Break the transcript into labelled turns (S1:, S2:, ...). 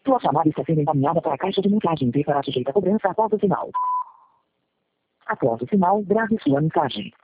S1: Sua chamada está sendo encaminhada para a caixa de mensagem e será sujeita a cobrança após o sinal. Após o sinal, grave sua mensagem.